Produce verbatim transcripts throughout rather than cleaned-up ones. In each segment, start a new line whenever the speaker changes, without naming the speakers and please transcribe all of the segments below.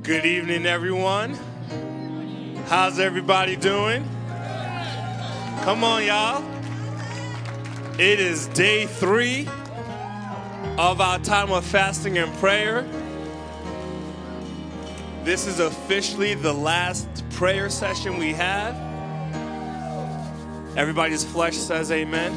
Good evening, everyone. How's everybody doing? Come on, y'all. It is day three of our time of fasting and prayer. This is officially the last prayer session we have. Everybody's flesh says amen.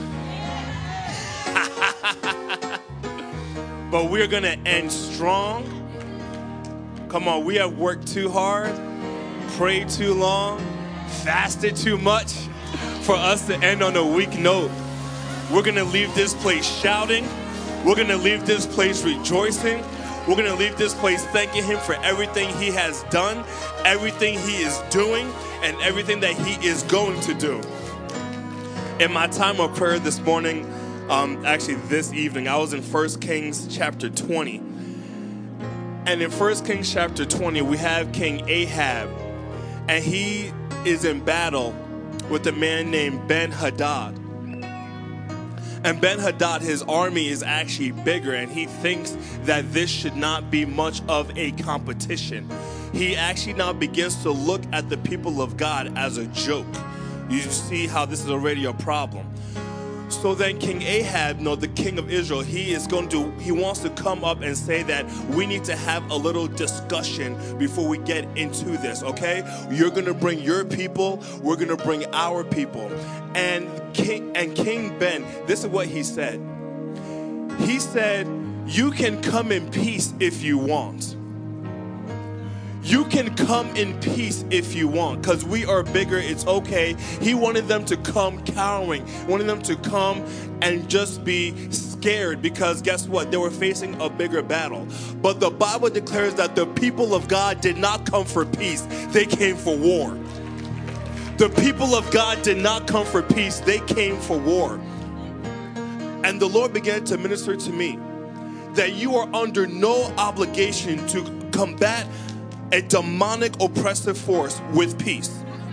But we're going to end strong. Come on, we have worked too hard, prayed too long, fasted too much for us to end on a weak note. We're going to leave this place shouting. We're going to leave this place rejoicing. We're going to leave this place thanking him for everything he has done, everything he is doing, and everything that he is going to do. In my time of prayer this morning, um, actually this evening, I was in First Kings chapter twenty. And in First Kings chapter twenty, we have King Ahab, and he is in battle with a man named Ben-Hadad. And Ben-Hadad, his army is actually bigger, and he thinks that this should not be much of a competition. He actually now begins to look at the people of God as a joke. You see how this is already a problem. So then King Ahab, no, the king of Israel, he is going to, he wants to come up and say that we need to have a little discussion before we get into this, okay? You're going to bring your people, we're going to bring our people. And King, and King Ben, this is what he said. He said, you can come in peace if you want. You can come in peace if you want, because we are bigger, it's okay. He wanted them to come cowering, wanted them to come and just be scared, because guess what? They were facing a bigger battle. But the Bible declares that the people of God did not come for peace, they came for war. The people of God did not come for peace, they came for war. And the Lord began to minister to me that you are under no obligation to combat a demonic oppressive force with peace.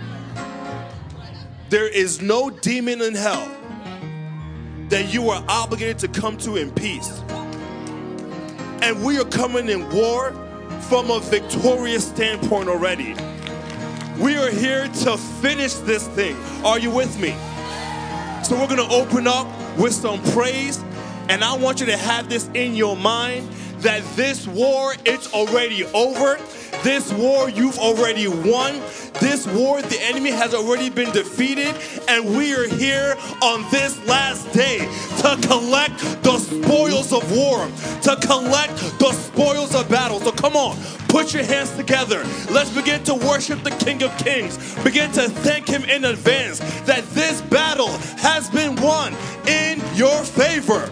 There is no demon in hell that you are obligated to come to in peace. And we are coming in war from a victorious standpoint already. We are here to finish this thing. Are you with me? So we're going to open up with some praise, and I want you to have this in your mind that this war, it's already over. This war you've already won. This war the enemy has already been defeated, and we are here on this last day to collect the spoils of war, to collect the spoils of battle. So come on, put your hands together. Let's begin to worship the King of Kings. Begin to thank him in advance that this battle has been won in your favor.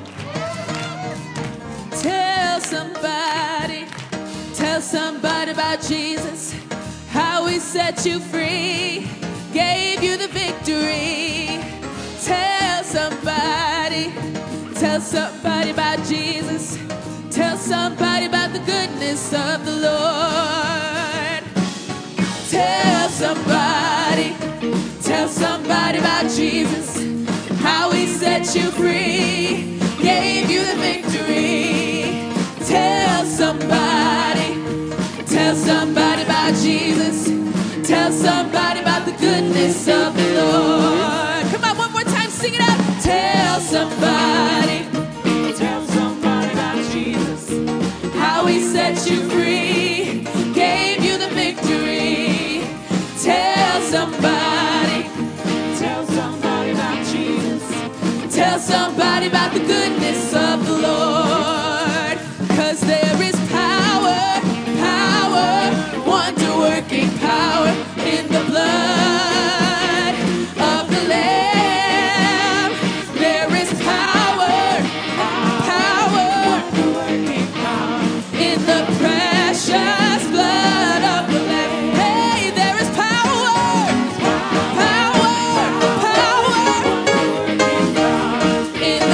Tell somebody, tell somebody about Jesus, how he set you free, gave you the victory. Tell somebody, tell somebody about Jesus, tell somebody about the goodness of the Lord. Tell somebody, tell somebody about Jesus, how he set you free, gave you the victory. Tell somebody, tell somebody about Jesus. Tell somebody about the goodness of the Lord. Come on, one more time, sing it out. Tell somebody, tell somebody about Jesus, how he set you free, gave you the victory. Tell somebody, tell somebody about Jesus. Tell somebody about the goodness of the Lord. 'Cause there is power, power, wonder-working power in the blood of the Lamb. There is power, power, wonder-working power in the precious blood of the Lamb. Hey, there is power, power, power in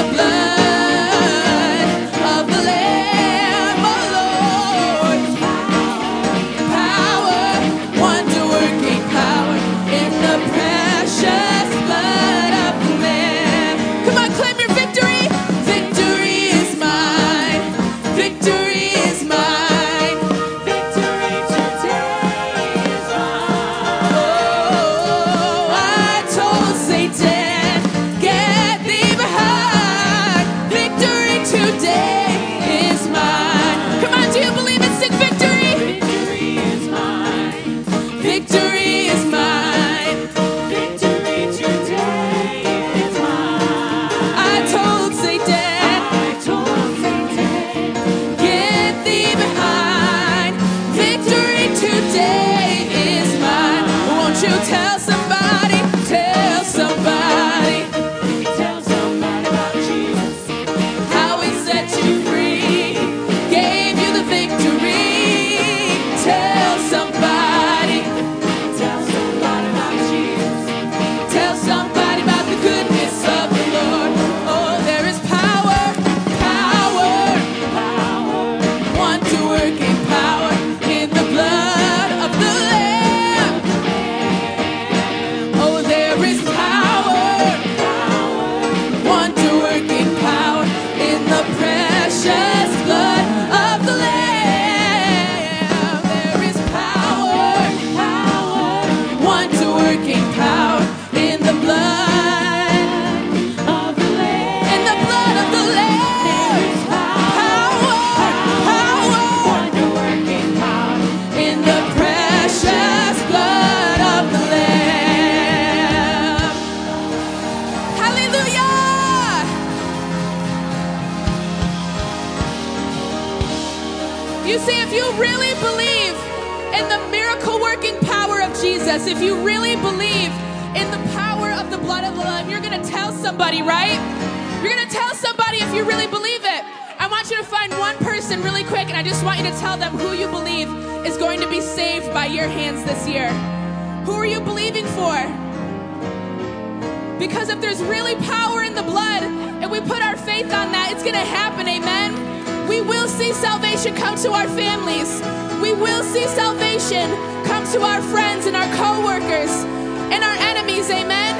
You see, if you really believe in the miracle working power of Jesus, if you really believe in the power of the blood of the Lamb, you're going to tell somebody, right? You're going to tell somebody if you really believe it. I want you to find one person really quick, and I just want you to tell them who you believe is going to be saved by your hands this year. Who are you believing for? Because if there's really power in the blood and we put our faith on that, it's going to happen, amen? We will see salvation come to our families. We will see salvation come to our friends and our co-workers and our enemies, amen?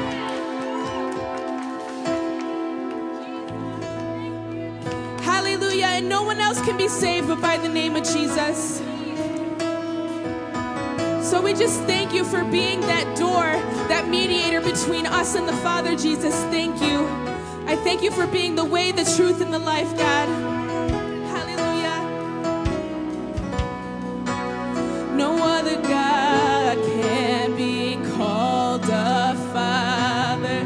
Hallelujah. And no one else can be saved but by the name of Jesus. So we just thank you for being that door, that mediator between us and the Father, Jesus. Thank you. I thank you for being the way, the truth, and the life, God. Hallelujah. No other God can be called a Father.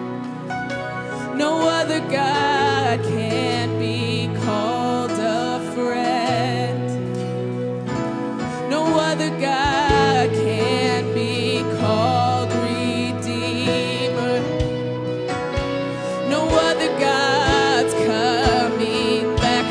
No other God can be called a friend. No other God can be called Redeemer. No other God's coming back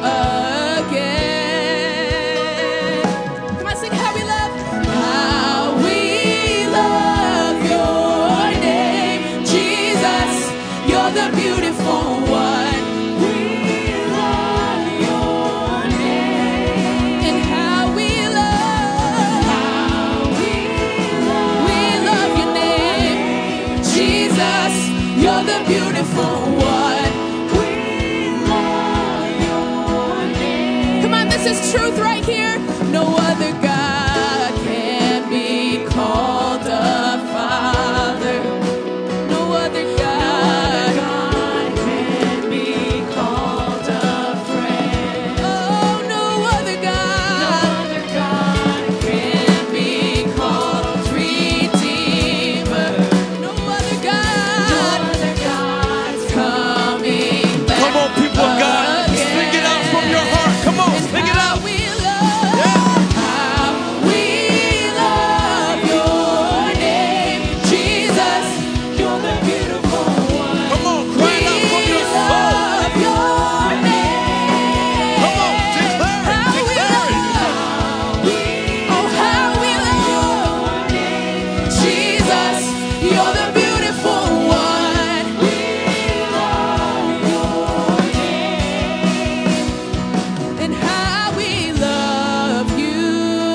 again. Come on, sing how we love. How we love your name, Jesus. You're the beautiful one. We love your name. And how we love. How we love. We love your name, Jesus. You're the beautiful one. We love your name. Come on, this is truth right here. No other God can be called a Father. No other God can be called a friend. Oh, no other God. No other God can be called Redeemer. No other God. No other God's coming back.
Come on, people of God. Sing it out from your heart. Come on,
And
sing it
how
out.
we love, how we love your name, Jesus. You're the beautiful one.
Come on, cry it out from your soul.
Love your name.
Come on, declare it,
How we
declare it.
love, oh how we love Jesus. You're the beautiful one. We love your name. And how we love you,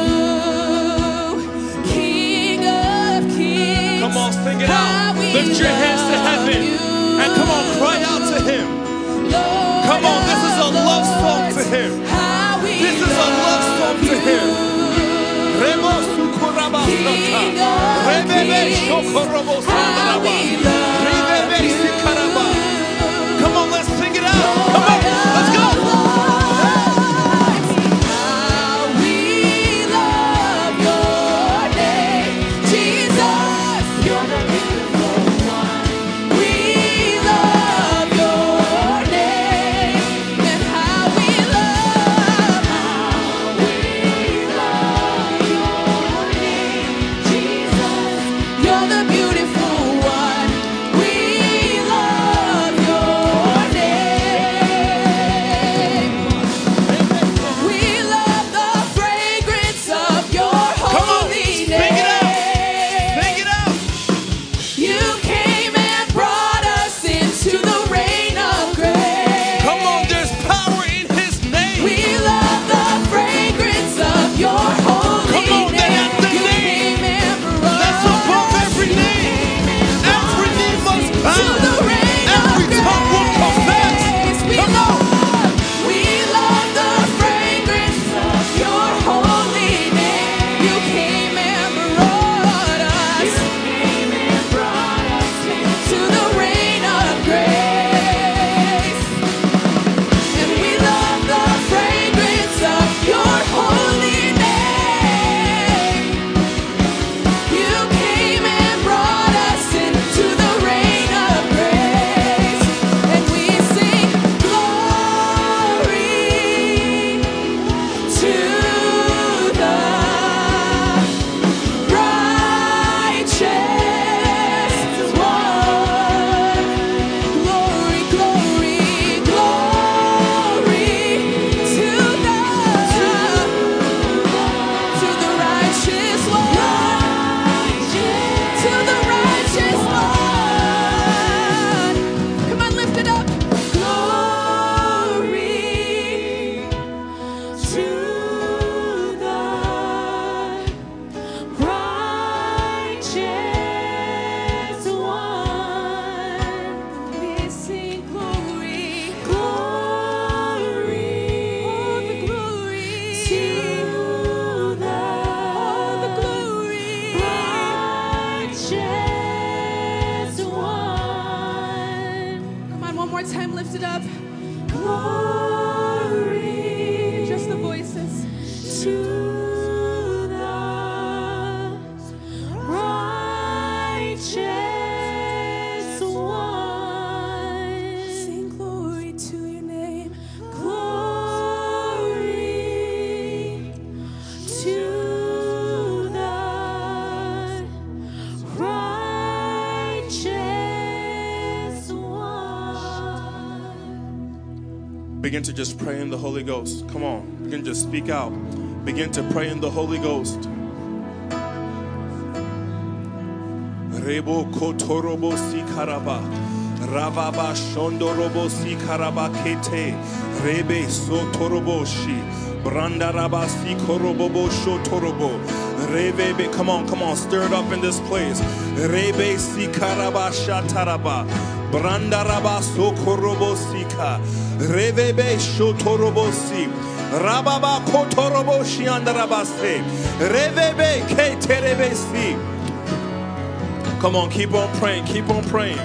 King of Kings.
Come on, sing it
How
out.
we
Lift your hands to
love
heaven.
you.
And come on, cry out to him.
Lord
Come on, this is a
of
love song to
lords,
him.
how we
This is a love song to
love
him.
you.
Remo sukurabasaka.
King of
Rebebe
Kings,
shokorobosandaraba.
how we love
Rebebe
you.
sikaraba. Come on, let's sing it out. Come on, let's go.
How we love your name, Jesus. You're the beautiful one. We love your name, and how we love, how we love your name, Jesus. You're the beautiful one. time, lift it up. Glory. Just the voices. To the righteous one. Sing glory to your name. Glory to the righteous one.
Begin to just pray in the Holy Ghost. Come on. Begin to just speak out. Begin to pray in the Holy Ghost. Rebo kotorobo si karaba. Ravaba shondorobo si karaba kete. Rebe sotorobo shi. Brandaraba si korobobo shotorobo. Rebe, come on, come on. Stir it up in this place. Rebe si karaba shataraba. Brandaraba sokorobo sika. Revebe shotorobo si. Rababa kotorobo shi andarabase. Revebe keterebe si. Come on, keep on praying, keep on praying.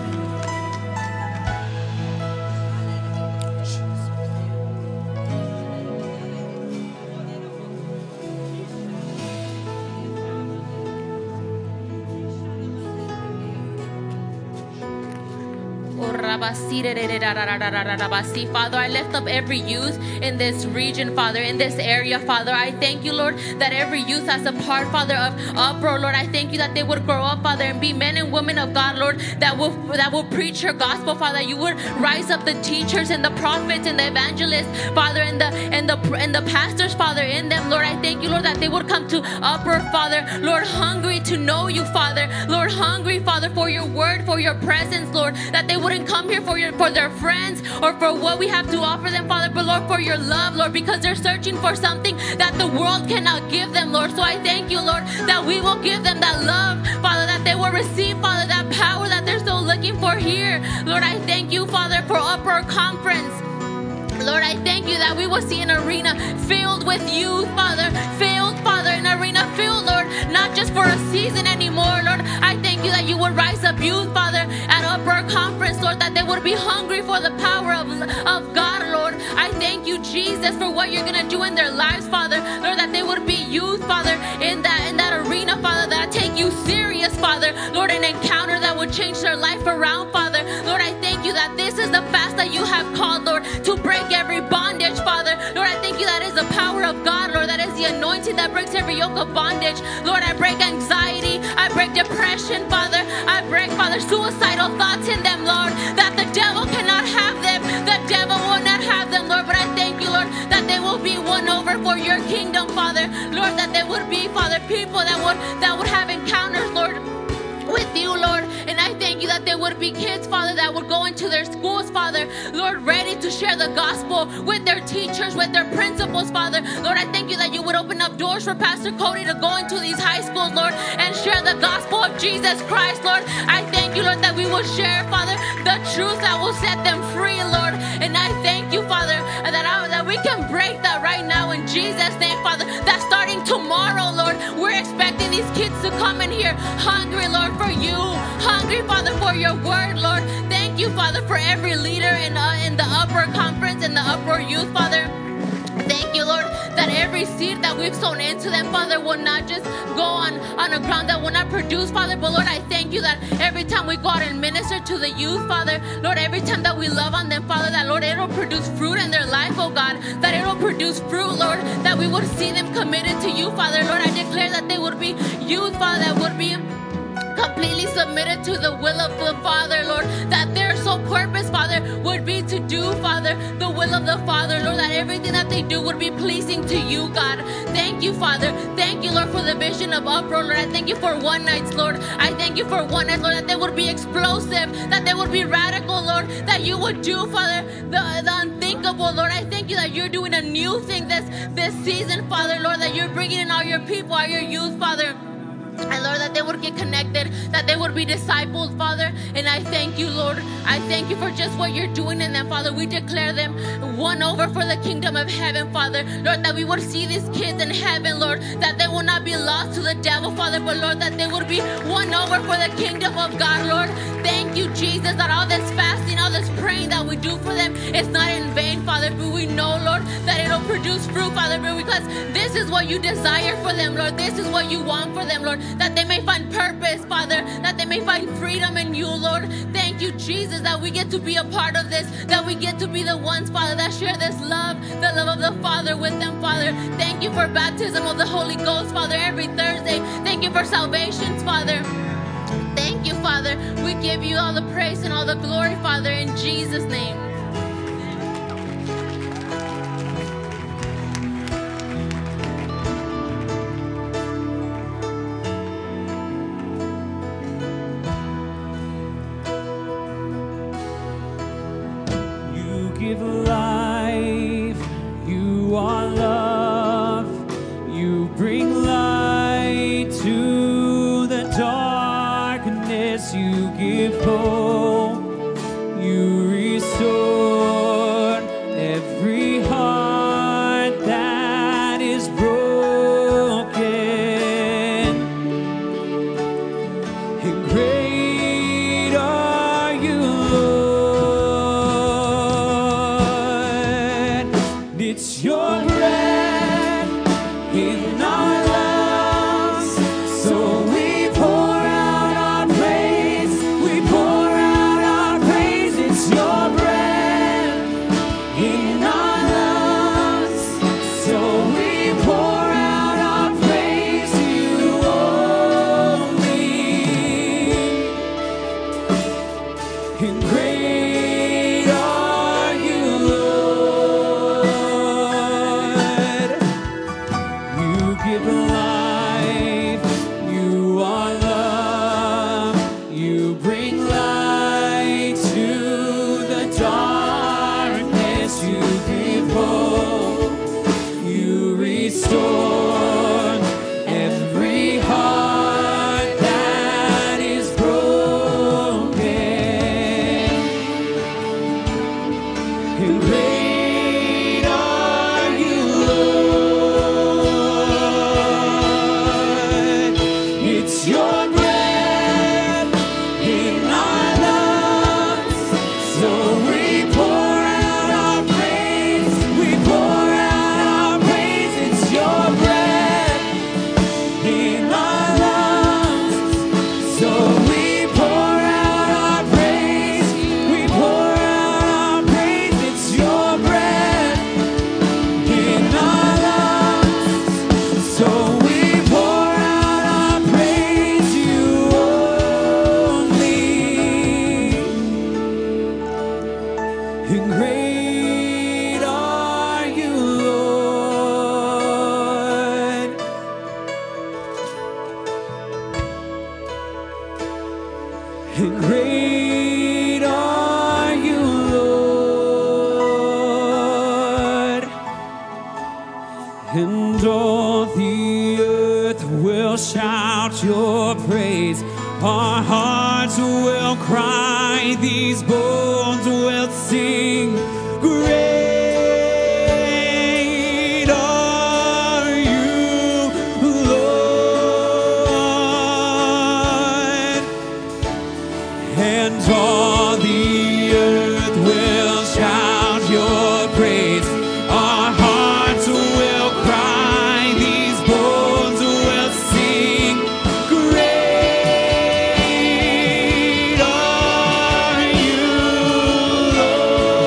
Father, I lift up every youth in this region, Father, in this area, Father. I thank you, Lord, that every youth has a part, Father, of uproar, Lord. I thank you that they would grow up, Father, and be men and women of God, Lord, that will that will preach your gospel, Father. You would rise up the teachers and the prophets and the evangelists, Father, and the and the and the pastors, Father, in them, Lord. I thank you, Lord, that they would come to uproar, Father, Lord, hungry to know you, Father, Lord, hungry, Father, for your word, for your presence, Lord, that they wouldn't come here for your for their friends or for what we have to offer them, Father, but Lord, for your love, Lord, because they're searching for something that the world cannot give them, Lord. So I thank you, Lord, that we will give them that love, Father, that they will receive, Father, that power that they're so looking for here. Lord, I thank you, Father, for Uproar Conference. Lord, I thank you that we will see an arena filled with youth, Father, filled, Father, an arena filled, Lord, not just for a season anymore, Lord. I thank you that you would rise up youth, Father, at Uproar Conference, Lord, that they would be hungry for the power of, of God, Lord. I thank you, Jesus, for what you're going to do in their lives, Father, Lord, that they would be youth, Father, in that, in that arena, Father, that take you serious, Father, Lord, an encounter that would change their life around, Father. Lord, I thank you that this is the fast that you have called, Lord, to break every bondage, Father. Lord, I thank you that is the power of God, Lord, that is the anointing that breaks every yoke of bondage. Lord, I break anxiety, I break depression, Father, I break, Father, suicidal thoughts in them, Lord, that the devil cannot have them, the devil will not have them, Lord, but I thank you, Lord, that they will be won over for your kingdom, Father, Lord, that they would be, Father, people that would, that would have encounters, Lord, with you, Lord. And I thank you that there would be kids, Father, that would go into their schools, Father, Lord, ready to share the gospel with their teachers, with their principals, Father. Lord, I thank you that you would open up doors for Pastor Cody to go into these high schools, Lord, and share the gospel of Jesus Christ, Lord. I thank you, Lord, that we will share, Father, the truth that will set them free, Lord. And I thank you, Father, that, I, that we can break that right now in Jesus' name, Father, that starting tomorrow, Lord, we're expecting these kids to come in here hungry, Lord, for you, hungry, Father, for your word, Lord. Thank you, Father, for every leader in, uh, in the Uproar Conference and the Uproar Youth, Father. Thank you, Lord, that every seed that we've sown into them, Father, will not just go on, on a ground that will not produce, Father, but Lord, I thank you that every time we go out and minister to the youth, Father, Lord, every time that we love on them, Father, that, Lord, it'll produce fruit in their life, oh God, that it'll produce fruit, Lord, that we would see them committed to you, Father. Lord, I declare that they would be youth, Father, that would be completely submitted to the will of the Father, Lord, that their sole purpose, Father, would be to do, Father, the will of the Father, Lord, that everything that they do would be pleasing to you, God. Thank you, Father. Thank you, Lord, for the vision of Uproar, Lord. I thank you for one nights, Lord. I thank you for one night, Lord, that they would be explosive, that they would be radical, Lord, that you would do, Father, the, the unthinkable, Lord. I thank you that you're doing a new thing this, this season, Father, Lord, that you're bringing in all your people, all your youth, Father. And Lord, that they would get connected, that they would be discipled, Father. And I thank you, Lord. I thank you for just what you're doing in them, Father. We declare them won over for the kingdom of heaven, Father. Lord, that we would see these kids in heaven, Lord, that they will not be lost to the devil, Father, but Lord, that they would be won over for the kingdom of God, Lord. Thank you, Jesus, that all this fasting, all this praying that we do for them is not in vain, Father, but we know, Lord, that it'll produce fruit, Father, because this is what you desire for them, Lord. This is what you want for them, Lord, that they may find purpose, Father, that they may find freedom in you, Lord. Thank you, Jesus, that we get to be a part of this, that we get to be the ones, Father, that share this love, the love of the Father with them, Father. Thank you for baptism of the Holy Ghost, Father, every Thursday. Thank you for salvations, Father. Thank you, Father. We give you all the praise and all the glory, Father, in Jesus' name.
Give life, you are love, you bring light to the darkness, you give hope, you restore every heart that is broken, and great are you, Lord. It's your breath in our lungs, so we pour out our praise, we pour out our praise. It's your breath in our lungs, so we pour out our praise to you only. And great are you, Lord. You give life, you are love, you bring light to the darkness, you give hope, you restore every heart that is broken. And great are you, Lord. It's your breath in our lungs, so we pour out our praise, we pour out our praise. It's your breath in our lungs, so we pour out our praise, we pour out our praise. It's your breath in our lungs, so we pour out our praise to you only. And great are you, Lord. And great are you, Lord. And all the earth will shout your praise. Our hearts will cry, these bones will sing. Great are you, Lord. And all the earth will shout your praise. Our hearts will cry, these bones will sing. Great are you, Lord.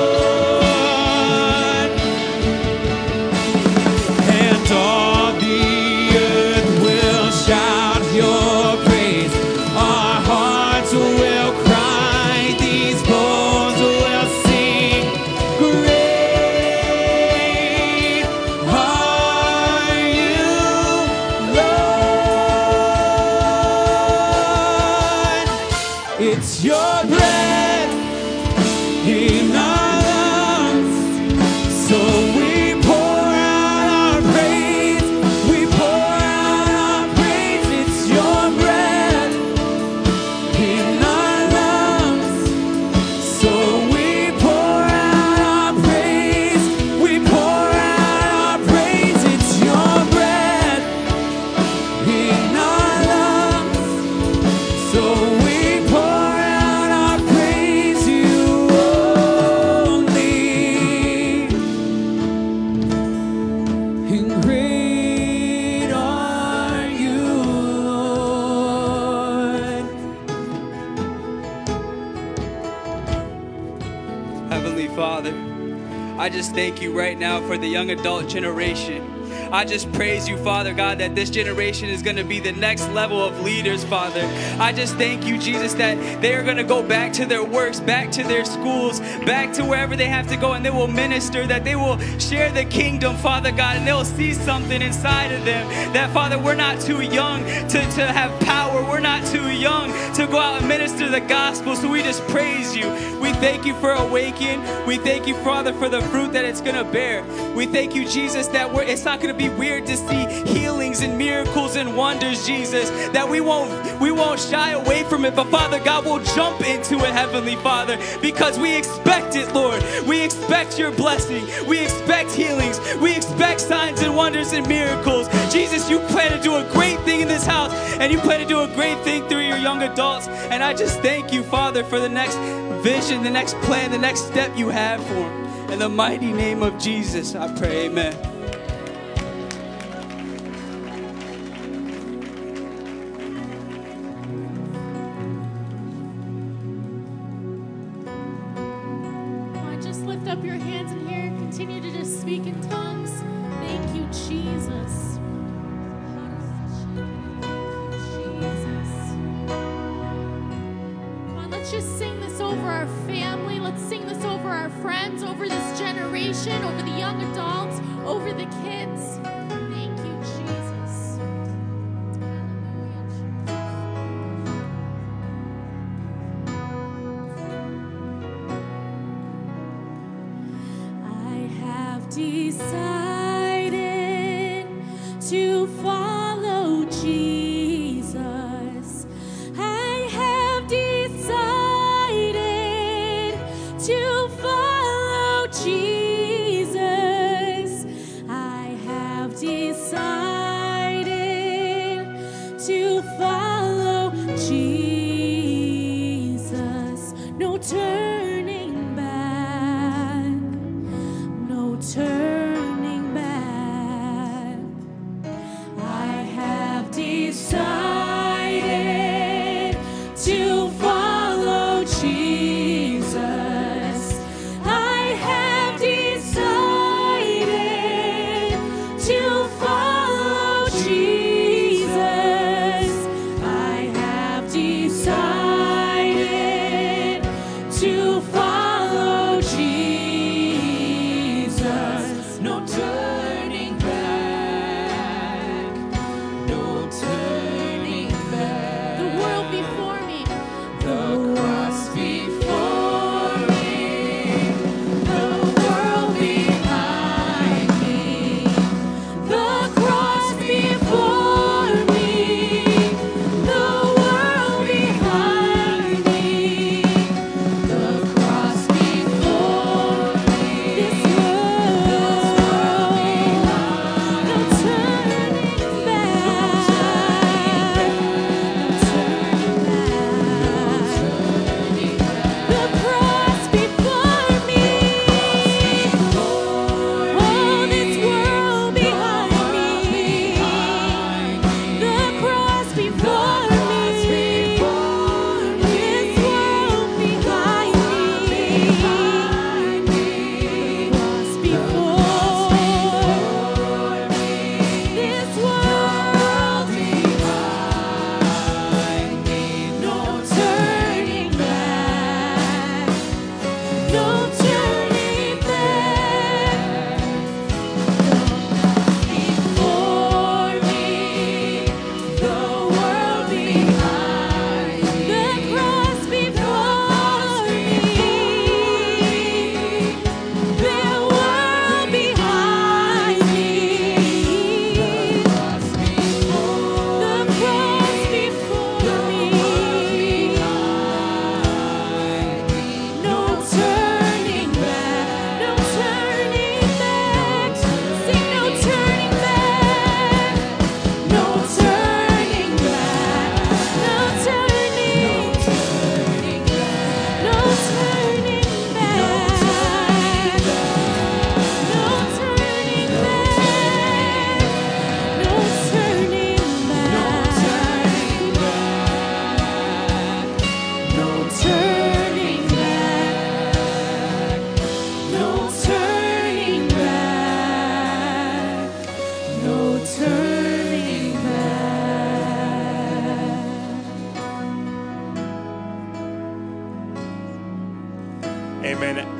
Heavenly Father, I just thank you right now for the young adult generation. I just praise you, Father God, that this generation is going to be the next level of leaders, Father. I just thank you, Jesus, that they are going to go back to their works, back to their schools, back to wherever they have to go, and they will minister, that they will share the kingdom, Father God, and they'll see something inside of them. That, Father, we're not too young to, to have power. We're not too young to go out and minister the gospel, so we just praise you. We thank you for awakening. We thank you, Father, for the fruit that it's going to bear. We thank you, Jesus, that we're, it's not going to be weird to see healings and miracles and wonders, Jesus, that we won't we won't shy away from it, but Father God, we'll jump into it, Heavenly Father, because we expect it, Lord. We expect your blessing. We expect healings. We expect signs and wonders and miracles. Jesus, you plan to do a great thing in this house, and you plan to do a great thing through your young adults, and I just thank you, Father, for the next vision, the next plan, the next step you have for them. In the mighty name of Jesus, I pray, amen.
Up your hands in here. Continue to just speak in tongues. Thank you, Jesus. Jesus. Come on, let's just sing this over our family. Let's sing this over our friends, over this generation, over the young adults, over the kids. Thank you, Jesus. Decided to follow Jesus. I have decided to follow Jesus. I have decided to follow Jesus. No turning back. No turning back. I have decided to follow Jesus.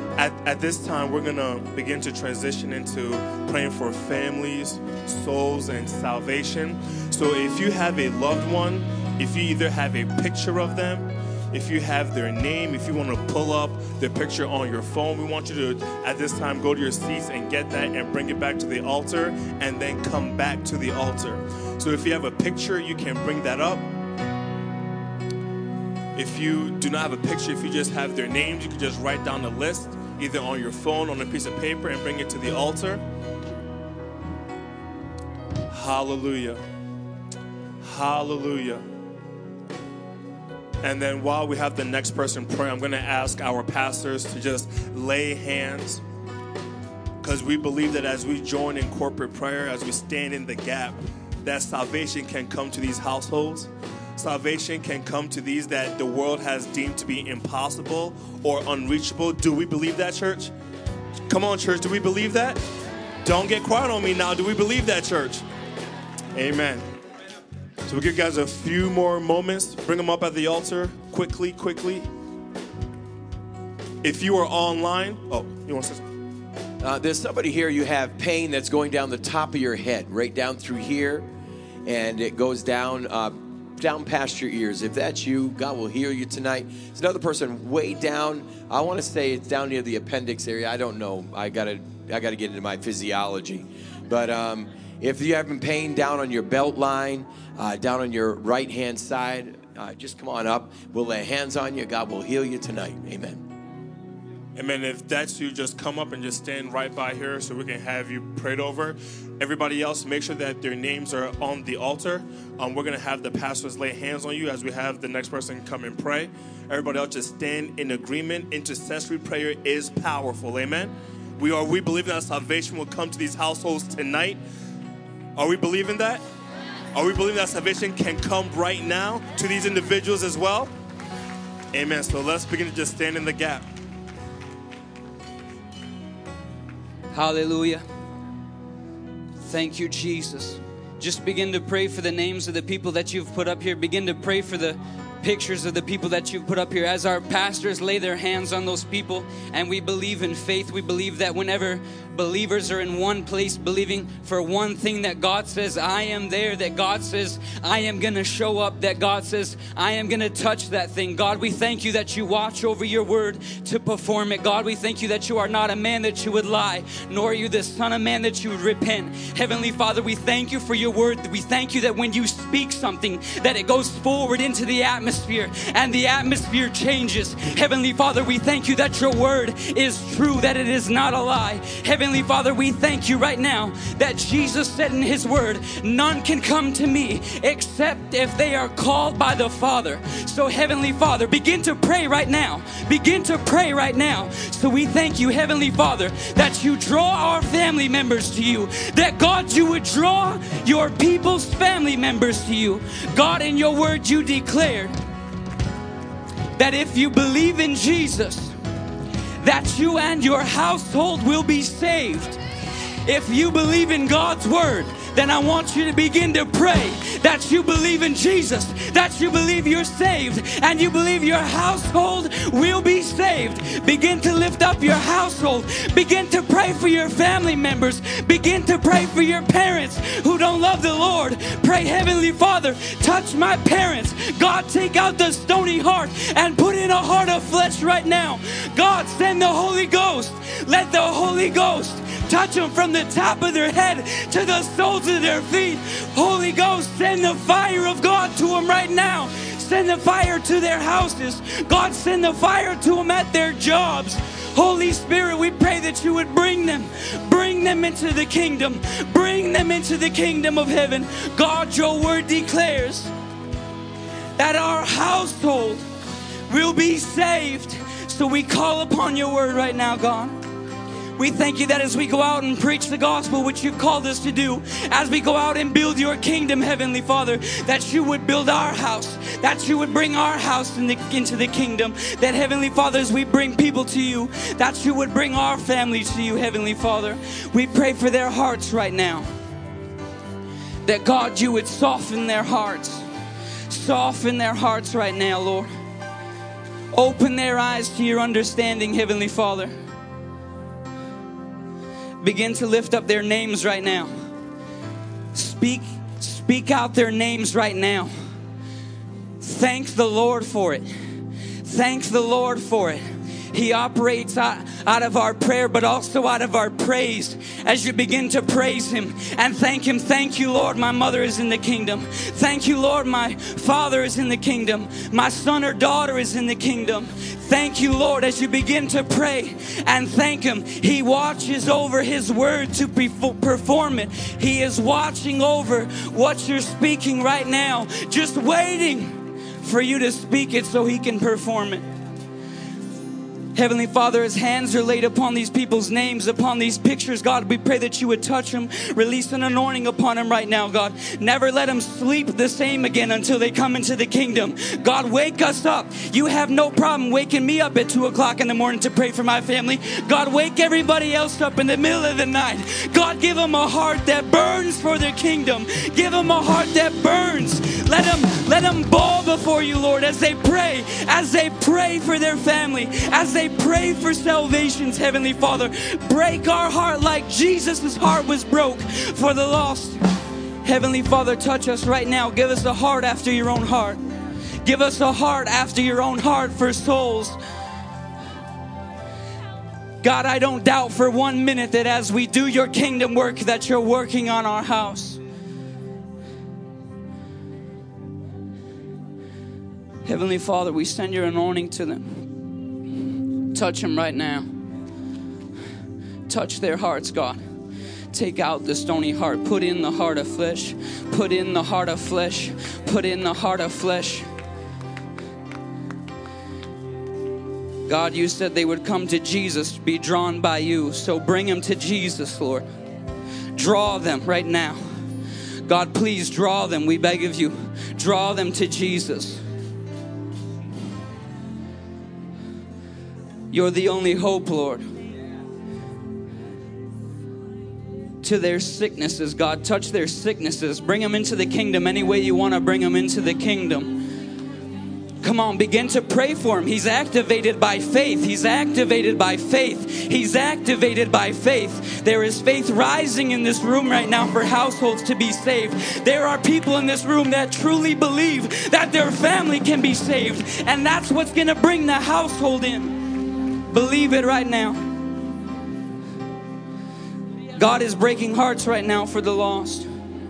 At, at this time, we're going to begin to transition into praying for families, souls, and salvation. So if you have a loved one, if you either have a picture of them, if you have their name, if you want to pull up their picture on your phone, we want you to, at this time, go to your seats and get that and bring it back to the altar and then come back to the altar. So if you have a picture, you can bring that up. If you do not have a picture, if you just have their names, you can just write down the list, either on your phone, on a piece of paper, and bring it to the altar. Hallelujah. Hallelujah. And then while we have the next person pray, I'm going to ask our pastors to just lay hands, because we believe that as we join in corporate prayer, as we stand in the gap, that salvation can come to these households. Salvation can come to these that the world has deemed to be impossible or unreachable. Do we believe that, church? Come on, church. Do we believe that? Don't get quiet on me now. Do we believe that, church? Amen. So we'll give you guys a few more moments. Bring them up at the altar quickly, quickly. If you are online, oh, you want to say something?
Uh, there's somebody here, you have pain that's going down the top of your head, right down through here, and it goes down uh, down past your ears. If that's you, God will heal you tonight. There's another person way down. I want to say it's down near the appendix area. I don't know. I gotta I gotta get into my physiology. But um, if you're having pain down on your belt line, uh, down on your right hand side, uh, just come on up. We'll lay hands on you. God will heal you tonight. Amen.
Amen. If that's you, just come up and just stand right by here so we can have you prayed over. Everybody else, make sure that their names are on the altar. Um, we're going to have the pastors lay hands on you as we have the next person come and pray. Everybody else, just stand in agreement. Intercessory prayer is powerful. Amen. We are we believe that salvation will come to these households tonight. Are we believing that? Are we believing that salvation can come right now to these individuals as well? Amen. So let's begin to just stand in the gap.
Hallelujah. Thank you, Jesus. Just begin to pray for the names of the people that you've put up here. Begin to pray for the pictures of the people that you've put up here. As our pastors lay their hands on those people, and we believe in faith, we believe that whenever believers are in one place believing for one thing, that God says, I am there, that God says, I am going to show up, that God says, I am going to touch that thing. God, we thank you that you watch over your word to perform it. God, we thank you that you are not a man that you would lie, nor are you the son of man that you would repent. Heavenly Father, we thank you for your word. We thank you that when you speak something, that it goes forward into the atmosphere, and the atmosphere changes. Heavenly Father, we thank you that your word is true, that it is not a lie. Heavenly Father, we thank you right now that Jesus said in his word, none can come to me except if they are called by the Father. So Heavenly Father, begin to pray right now. Begin to pray right now. So we thank you, Heavenly Father, that you draw our family members to you. That God, you would draw your people's family members to you. God, in your word you declared that if you believe in Jesus, that you and your household will be saved. If you believe in God's word, then I want you to begin to pray that you believe in Jesus, that you believe you're saved, and you believe your household will be saved. Begin to lift up your household. Begin to pray for your family members. Begin to pray for your parents who don't love the Lord. Pray, Heavenly Father, touch my parents. God, take out the stony heart and put in a heart of flesh right now. God, send the Holy Ghost. Let the Holy Ghost touch them from the top of their head to the soles of their feet. Holy Ghost, send the fire of God to them right now. Send the fire to their houses. God, send the fire to them at their jobs. Holy Spirit, we pray that you would bring them, bring them into the kingdom, bring them into the kingdom of heaven. God, your word declares that our household will be saved. So we call upon your word right now, God. We thank you that as we go out and preach the gospel, which you called us to do, as we go out and build your kingdom, Heavenly Father, that you would build our house, that you would bring our house in the, into the kingdom, that, Heavenly Father, as we bring people to you, that you would bring our families to you, Heavenly Father. We pray for their hearts right now, that, God, you would soften their hearts, soften their hearts right now, Lord. Open their eyes to your understanding, Heavenly Father. Begin to lift up their names right now. Speak, speak out their names right now. Thank the Lord for it. Thank the Lord for it. He operates out, out of our prayer, but also out of our praise. As you begin to praise Him and thank Him. Thank you, Lord, my mother is in the kingdom. Thank you, Lord, my father is in the kingdom. My son or daughter is in the kingdom. Thank you, Lord, as you begin to pray and thank Him. He watches over His word to perform it. He is watching over what you're speaking right now, just waiting for you to speak it so He can perform it. Heavenly Father, as hands are laid upon these people's names, upon these pictures, God, we pray that you would touch them, release an anointing upon them right now, God. Never let them sleep the same again until they come into the kingdom. God, wake us up. You have no problem waking me up at two o'clock in the morning to pray for my family. God, wake everybody else up in the middle of the night. God, give them a heart that burns for their kingdom. Give them a heart that burns. Let them, let them bawl before you, Lord, as they pray, as they pray for their family, as they pray for salvations, Heavenly Father. Break our heart like Jesus' heart was broke for the lost. Heavenly Father, touch us right now. Give us a heart after your own heart. Give us a heart after your own heart for souls. God, I don't doubt for one minute that as we do your kingdom work, that you're working on our house. Heavenly Father, we send your anointing to them. Touch them right now. Touch their hearts, God. Take out the stony heart. Put in the heart of flesh. Put in the heart of flesh. Put in the heart of flesh. God, you said they would come to Jesus, be drawn by you. So bring them to Jesus, Lord. Draw them right now. God, please draw them. We beg of you. Draw them to Jesus. You're the only hope, Lord. To their sicknesses, God, touch their sicknesses. Bring them into the kingdom any way you want to bring them into the kingdom. Come on, begin to pray for him. He's activated by faith. He's activated by faith. He's activated by faith. There is faith rising in this room right now for households to be saved. There are people in this room that truly believe that their family can be saved. And that's what's going to bring the household in. Believe it right now. God is breaking hearts right now for the lost.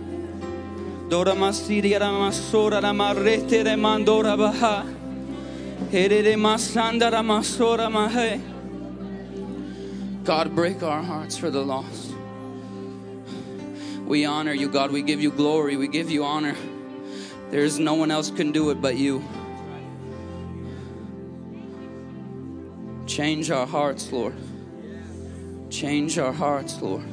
God, break our hearts for the lost. We honor you, God. We give you glory. We give you honor. There's no one else can do it but you. Change our hearts, Lord. Change our hearts, Lord.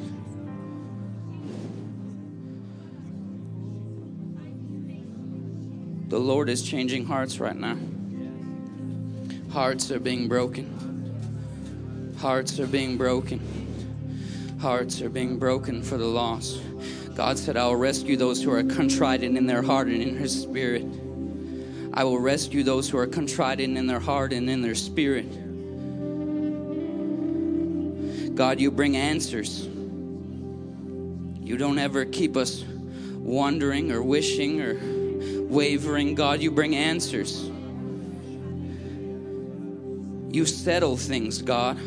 The Lord is changing hearts right now. Hearts are being broken. Hearts are being broken. Hearts are being broken for the lost. God said, I will rescue those who are contrite in their heart and in His spirit. I will rescue those who are contrite in their heart and in their spirit. God, you bring answers. You don't ever keep us wondering or wishing or wavering. God, you bring answers. You settle things, God.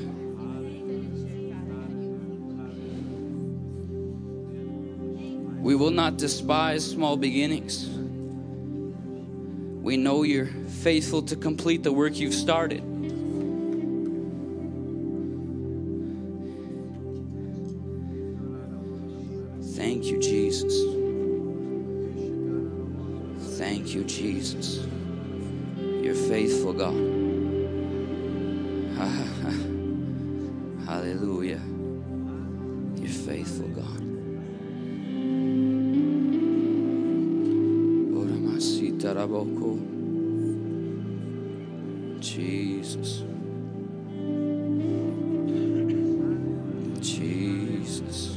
We will not despise small beginnings. We know you're faithful to complete the work you've started. Thank you, Jesus. Thank you, Jesus. You're faithful, God. Hallelujah. You're faithful, God. Jesus. Jesus.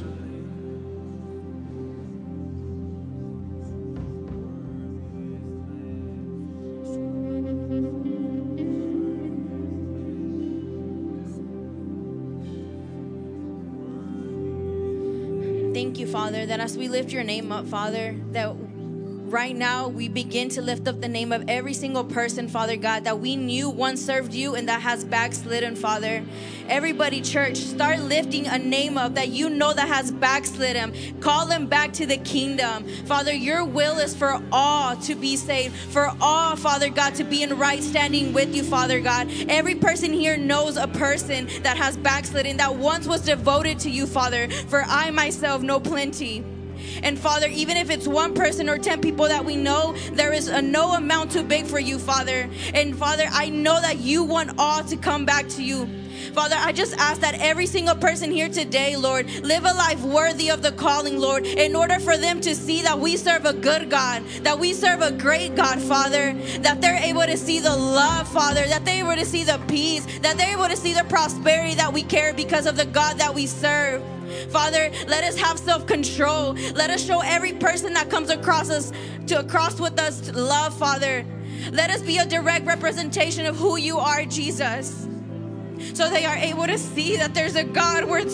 thank you, Father, that as we lift your name up, Father, that right now we begin to lift up the name of every single person, Father God, that we knew once served you and that has backslidden, Father. Everybody, church, start lifting a name up that you know that has backslidden. Call them back to the kingdom. Father, your will is for all to be saved, for all, Father God, to be in right standing with you, Father God. Every person here knows a person that has backslidden, that once was devoted to you, Father, for I myself know plenty. And Father, even if it's one person or ten people that we know, there is a no amount too big for you, Father. And Father, I know that you want all to come back to you. Father, I just ask that every single person here today, Lord, live a life worthy of the calling, Lord, in order for them to see that we serve a good God, that we serve a great God, Father, that they're able to see the love, Father, that they're able to see the peace, that they're able to see the prosperity that we carry because of the God that we serve. Father, let us have self-control. Let us show every person that comes across us to across with us love, Father. Let us be a direct representation of who you are, Jesus, so they are able to see that there's a God worth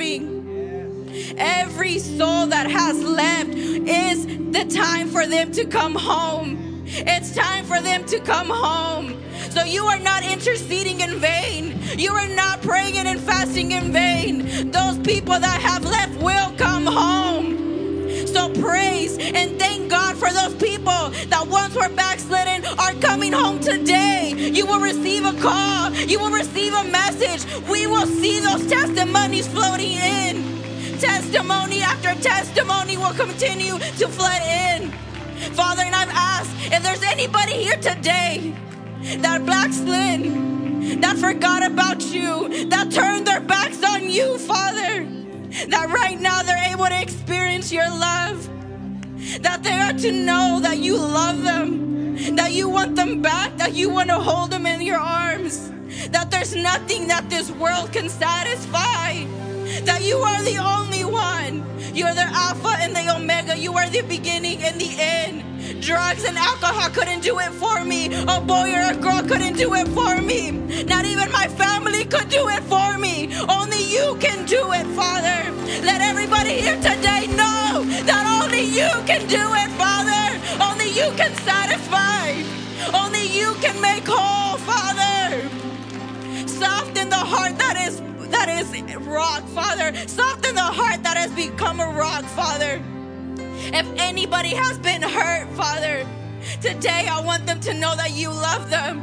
serving. Every soul that has left is the time for them to come home. It's time for them to come home. So you are not interceding in vain. You are not praying and fasting in vain. Those people that have left will come home. So praise and thank God for those people that once were backslidden are coming home today. You will receive a call. You will receive a message. We will see those testimonies floating in. Testimony after testimony will continue to flood in. Father, and I've asked if there's anybody here today that backslid, that forgot about you, that turned their backs on you, Father, that right now they're able to experience your love, that they are to know that you love them, that you want them back, that you want to hold them in your arms, that there's nothing that this world can satisfy, that you are the only one. You're the Alpha and the Omega. You are the beginning and the end. Drugs and alcohol couldn't do it for me. A boy or a girl couldn't do it for me. Not even my family could do it for me. Only you can do it, Father. Let everybody here today know that only you can do it, Father. Only you can satisfy. Only you can make whole, Father. Soften the heart that is that is rock, Father. Soften the heart that has become a rock, Father. If anybody has been hurt, Father, today I want them to know that you love them.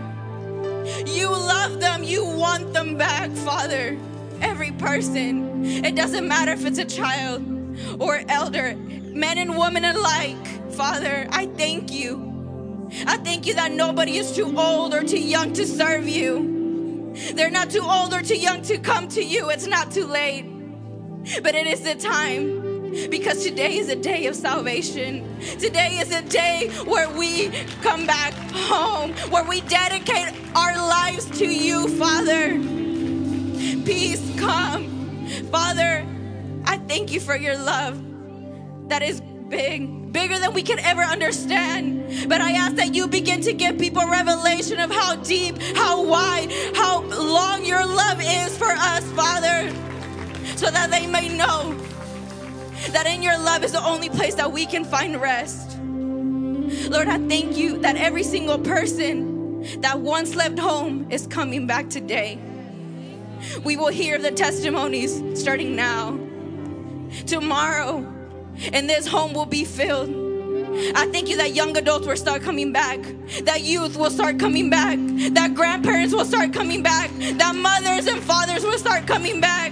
You love them. You want them back, Father. Every person. It doesn't matter if it's a child or elder, men and women alike. Father, I thank you. I thank you that nobody is too old or too young to serve you. They're not too old or too young to come to you. It's not too late. But it is the time, because today is a day of salvation. Today is a day where we come back home, where we dedicate our lives to you, Father. Peace come. Father, I thank you for your love that is big, bigger than we can ever understand. But I ask that you begin to give people revelation of how deep, how wide, how long your love is for us, Father, so that they may know that in your love is the only place that we can find rest. Lord, I thank you that every single person that once left home is coming back today. We will hear the testimonies starting now. Tomorrow, and this home will be filled. I thank you that young adults will start coming back, that youth will start coming back, that grandparents will start coming back, that mothers and fathers will start coming back.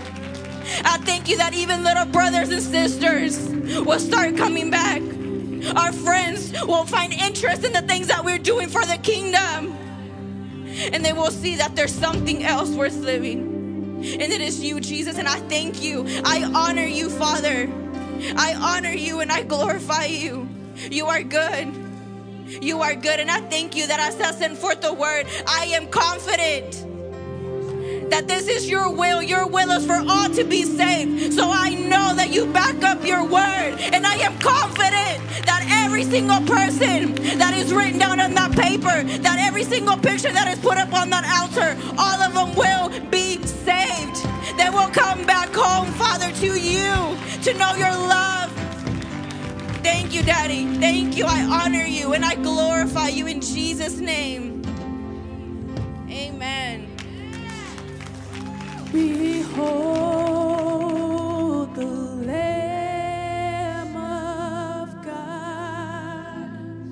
I thank you that even little brothers and sisters will start coming back. Our friends will find interest in the things that we're doing for the kingdom, and they will see that there's something else worth living, and it is you, Jesus. And I thank you. I honor you, Father. I honor you and I glorify you. You are good. You are good. And I thank you that as I send forth the word, I am confident that this is your will. Your will is for all to be saved. So I know that you back up your word. And I am confident that every single person that is written down on that paper, that every single picture that is put up on that altar, all of them will be saved. They will will come back home, Father, to you, to know your love. Thank you, Daddy. Thank you. I honor you and I glorify you in Jesus' name. Amen.
Behold the Lamb of God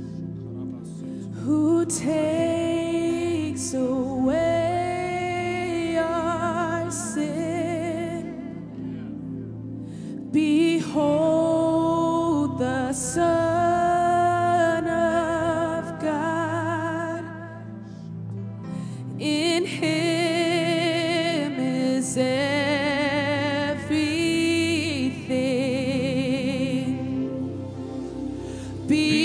who takes away our sin. Behold the Son of God. In him is everything.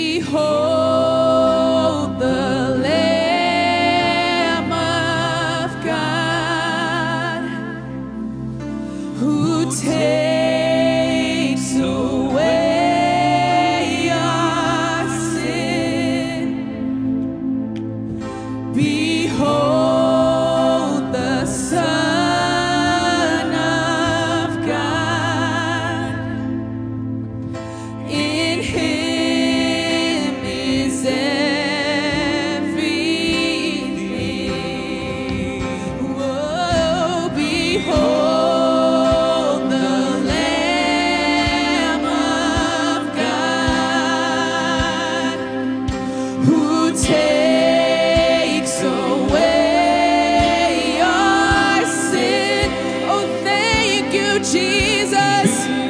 Behold the Lamb of God who takes away our sin. Behold the Son of God. In him is everything. Whoa, behold the Lamb of God who takes away our sin. Oh, thank you, Jesus.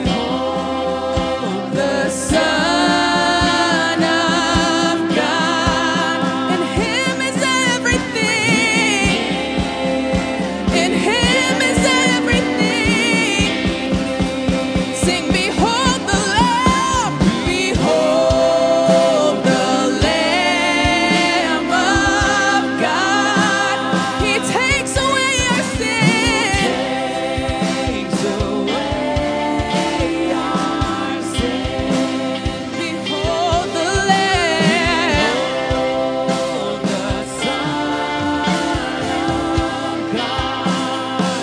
The Son of God. In him is everything. In him is everything. Sing, behold the Lamb. Behold the Lamb of God. He takes away our sin. Takes away our sin. Behold the Lamb. The Son of God.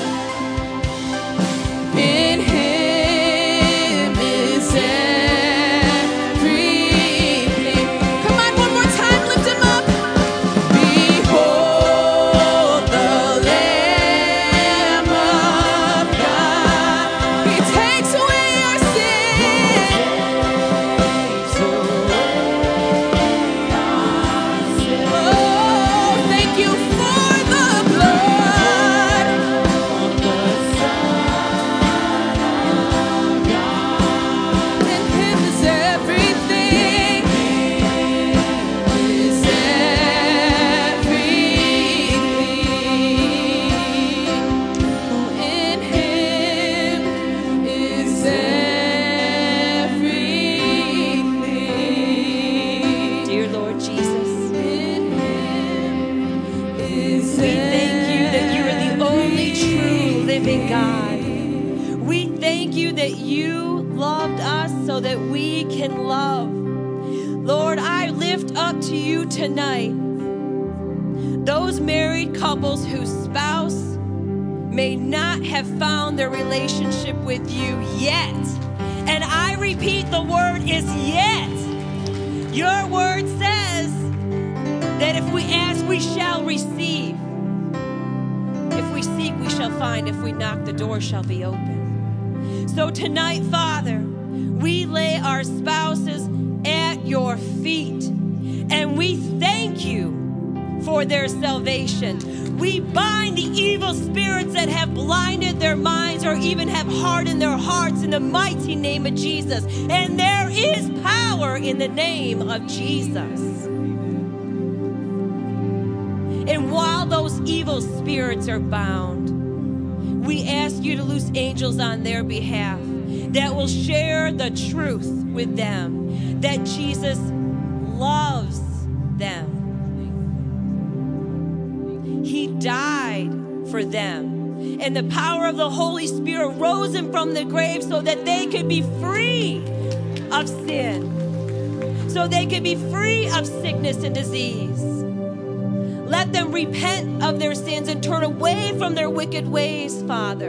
In him is everything. Come on, one more time, lift him up. Behold the Lamb of God. He takes away our sin. Oh, thank you for the blood. In him is everything. Is everything. Oh, in him is everything.
Dear Lord Jesus,
In him is
we thank you that you are the only true living God. We thank you that you loved us so that we can love. Lord, I lift up to you tonight those married couples whose spouse may not have found their relationship with you yet. And I repeat, the word is yet. Your word says that if we ask, we shall receive. If we seek, we shall find. If we knock, the door shall be open. So tonight, Father, we lay our spouses at your feet. And we thank you for their salvation. We bind the evil spirits that have blinded their minds or even have hardened their hearts in the mighty name of Jesus. And there is power in the name of Jesus. And while those evil spirits are bound, we ask you to loose angels on their behalf that will share the truth with them, that Jesus loves them. He died for them. And the power of the Holy Spirit rose him from the grave so that they could be free of sin, so they could be free of sickness and disease. Let them repent of their sins and turn away from their wicked ways, Father.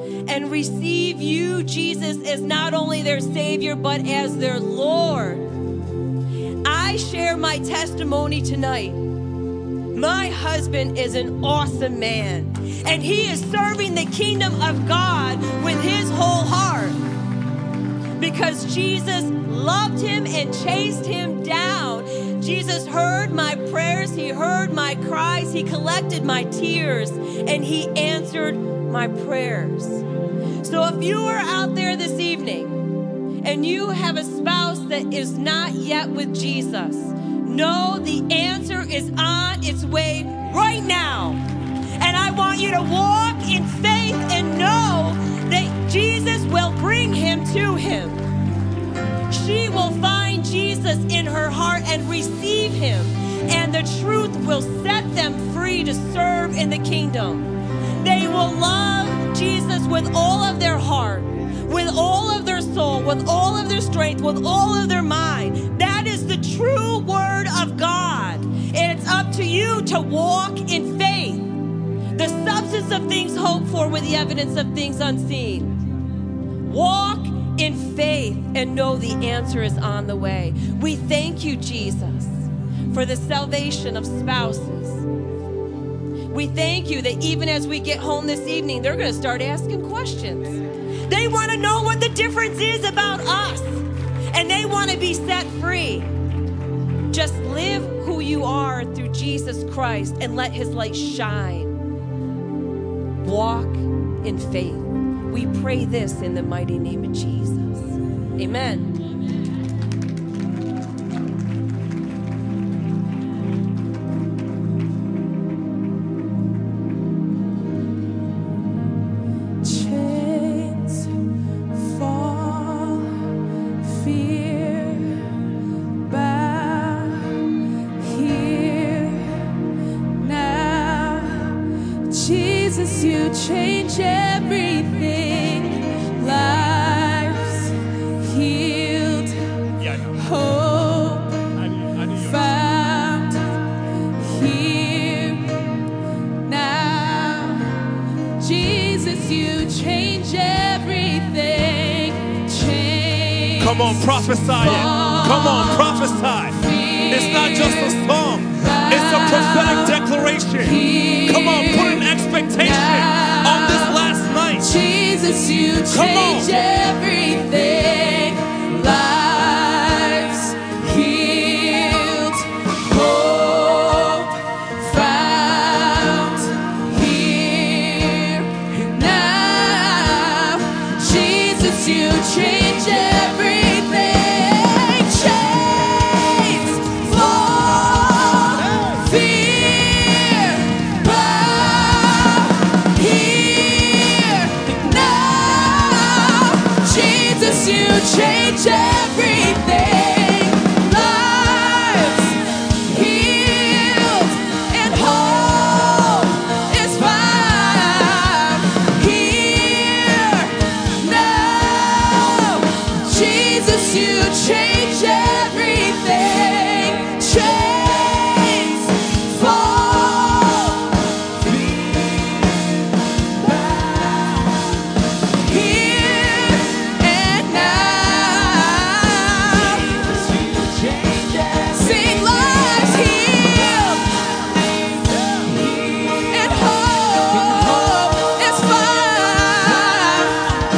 and receive you, Jesus, as not only their Savior, but as their Lord. I share my testimony tonight. My husband is an awesome man, and he is serving the kingdom of God with his whole heart because Jesus loved him and chased him down. Jesus heard my prayers, he heard my cries, he collected my tears, and he answered my prayers. So if you are out there this evening and you have a spouse that is not yet with Jesus, know the answer is on its way right now. And I want you to walk in faith and know that Jesus will bring him to him. She will find Jesus in her heart and receive him, and the truth will set them free to serve in the kingdom. They will love Jesus with all of their heart, with all of their soul, with all of their strength, with all of their mind. That is the true word of God. And it's up to you to walk in faith. The substance of things hoped for with the evidence of things unseen. Walk in faith and know the answer is on the way. We thank you, Jesus, for the salvation of spouses. We thank you that even as we get home this evening, they're going to start asking questions. They want to know what the difference is about us, and they want to be set free. Just live who you are through Jesus Christ and let his light shine. Walk in faith. We pray this in the mighty name of Jesus. Amen.
Chains fall, fear bow here now. Jesus, you change everything. Lives healed, hope found here now. Jesus, you change everything. Change.
Come on, prophesy it. Come on, prophesy. It's not just a song, it's a prophetic declaration. Come on, put an expectation on this last night.
Jesus, you change everything. Lives healed, hope found here now. Jesus, you change everything. Chains fall, fear bow here now. Jesus, you change everything. Lives healed and hope is found here now. Jesus, you change everything. Chains fall, here and now. Sing lives healed and hope is found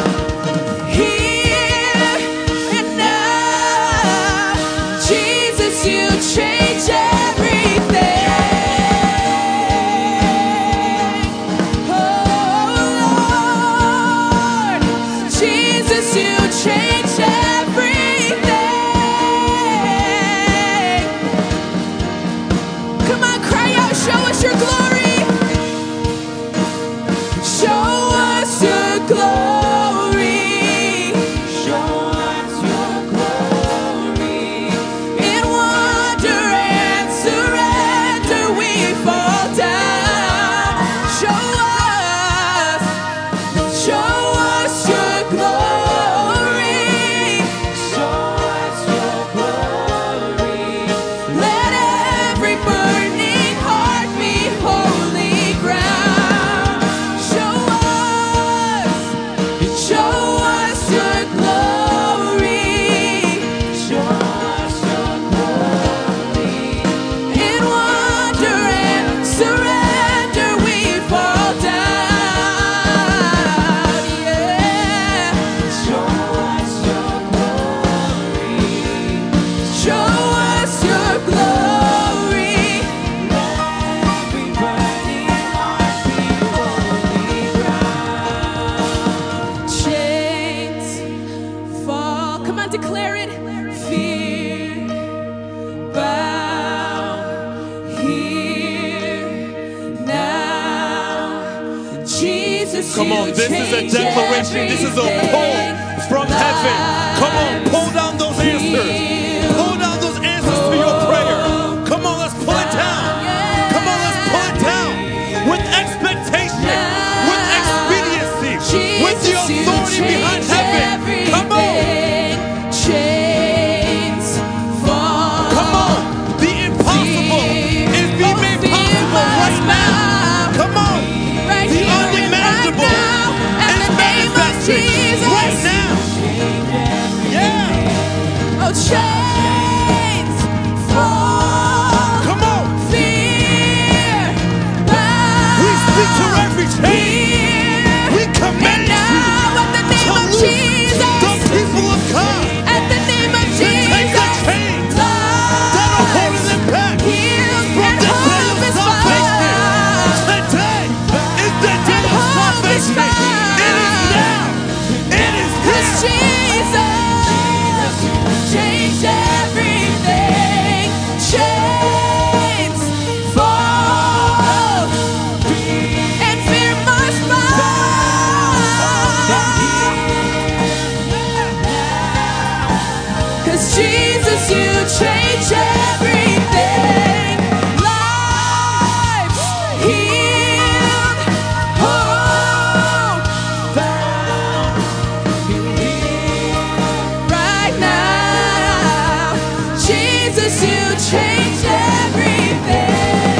here and now. Jesus, you change everything. Oh Lord, Jesus, you change everything. Come on, cry out, show us your glory. Show us your glory. Show us your glory. In wonder and surrender we fall down. Show us, show us your glory.
Come on, this is a declaration. This is a pull from heaven. Come on, pull down those answers. Pull down those answers to your prayer. Come on, let's pull it down. Come on, let's pull it down with expectation, with expediency, with the authority behind heaven. Come on.
Chains fall.
Come on. The impossible is being made possible right now. Come on.
Right
The
here and
unimaginable
right now, in
is
the name of
manifesting
Jesus.
right now. Yeah.
Oh, chains fall.
Come on.
Fear
We speak to every chain.
bow.
We command
And now, in the
you
name
to
of
loose
Jesus.
the people of God.
At the name of
To take the
Jesus.
chains that are holding them back
Heals
from
and
the day
hope
of
is
salvation.
found.
Today is the day
And
of
hope is
salvation.
found.
It is now. It is
Cause
now.
Jesus changed everything. Chains fall and fear must bow. Cause Jesus, you change everything. Lives healed, hope found. Right now, Jesus, you change everything.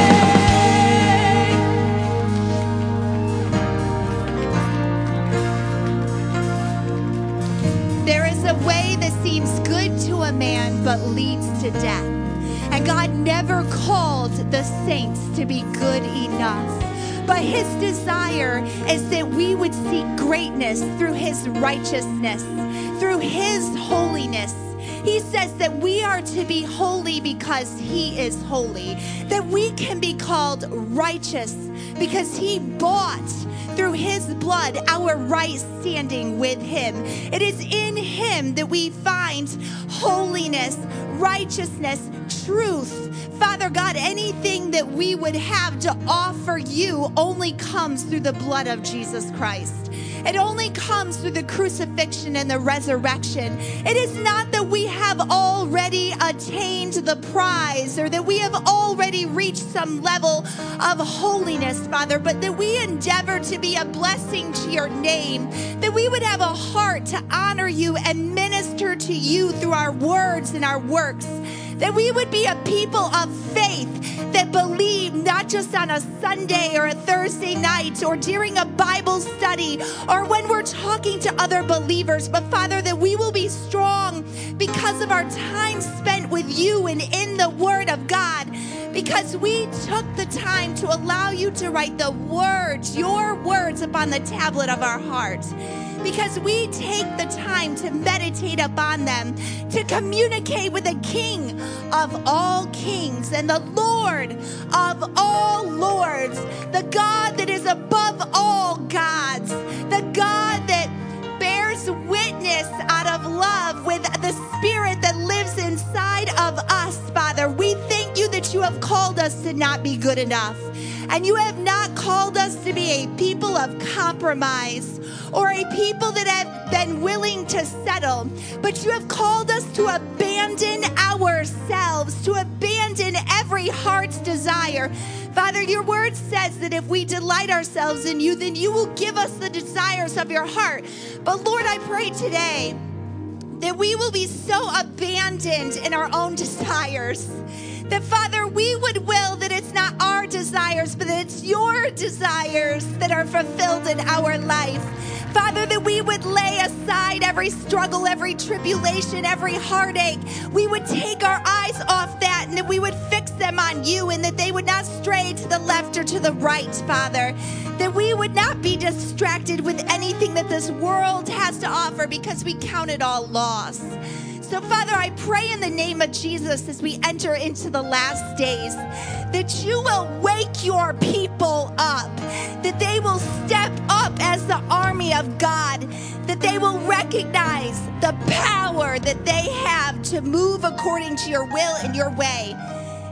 There is a way that seems good to a man but leads to death. And God never called the saints to be good enough. But his desire is that we would seek greatness through his righteousness, through his holiness. He says that we are to be holy because he is holy, that we can be called righteous because he bought through his blood our right standing with him. It is in him that we find holiness, righteousness, truth. Father God, anything that we would have to offer you only comes through the blood of Jesus Christ. It only comes through the crucifixion and the resurrection. It is not that we have already attained the prize or that we have already reached some level of holiness, Father, but that we endeavor to be a blessing to your name, that we would have a heart to honor you and minister to you through our words and our works, that we would be a people of faith that believe not just on a Sunday or a Thursday night or during a Bible study or when we're talking to other believers, but Father, that we will be strong because of our time spent with you and in the Word of God, because we took the time to allow you to write the words, your words upon the tablet of our heart. Because we take the time to meditate upon them, to communicate with the King of all kings and the Lord of all lords, the God that is above all gods, the God that bears witness out of love with the Spirit that lives inside of us, Father. We thank you that you have called us to not be good enough. And you have not called us to be a people of compromise or a people that have been willing to settle, but you have called us to abandon ourselves, to abandon every heart's desire. Father, your word says that if we delight ourselves in you, then you will give us the desires of your heart. But Lord, I pray today that we will be so abandoned in our own desires that, Father, we would will that it's not our desires, but that it's your desires that are fulfilled in our life. Father, that we would lay aside every struggle, every tribulation, every heartache. We would take our eyes off that and that we would fix them on you, and that they would not stray to the left or to the right, Father. That we would not be distracted with anything that this world has to offer because we count it all loss. So, Father, I pray in the name of Jesus as we enter into the last days that you will wake your people up, that they will step up as the army of God, that they will recognize the power that they have to move according to your will and your way.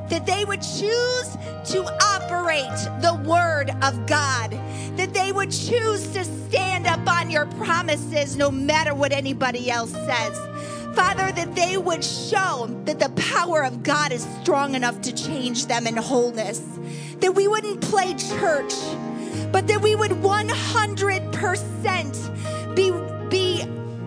that they would choose to operate the word of God, that they would choose to stand up on your promises no matter what anybody else says. Father, that they would show that the power of God is strong enough to change them in wholeness. That we wouldn't play church, but that we would one hundred percent be, be